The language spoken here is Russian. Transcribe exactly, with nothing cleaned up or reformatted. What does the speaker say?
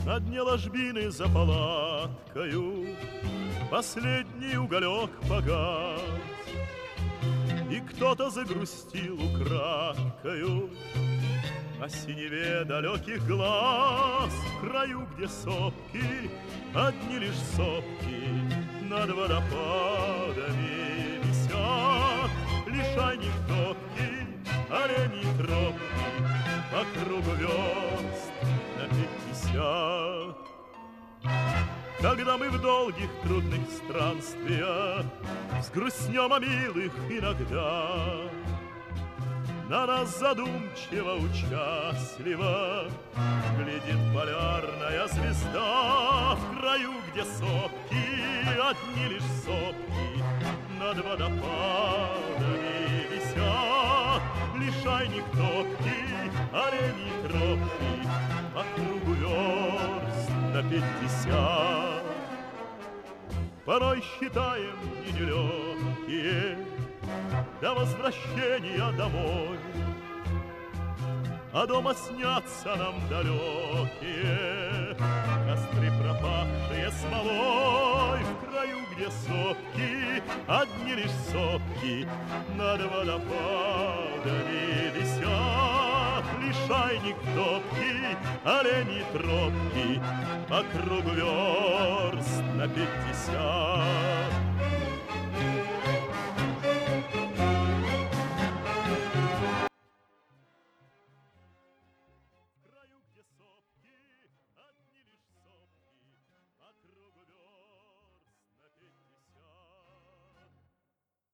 На дне ложбины за палаткою последний уголек погас, и кто-то загрустил украдкою о синеве далеких глаз. В краю, где сопки, одни лишь сопки над водопадами висят, лишайник топки, оленьи тропки по кругу верст на пятьдесят. Когда мы в долгих трудных странствиях взгрустнем о милых иногда, на нас задумчиво, участливо глядит полярная звезда. В краю, где сопки, одни лишь сопки над водопадами висят, лишайник топки, оленьи тропки по кругу верст на пятьдесят. Порой считаем дни нелегкие до возвращения домой, а дома снятся нам далекие костры, пропахшие смолой. В краю, где сопки, одни лишь сопки над водопадами висят, лишайник топки, оленьи тропки по кругу верст на пятьдесят.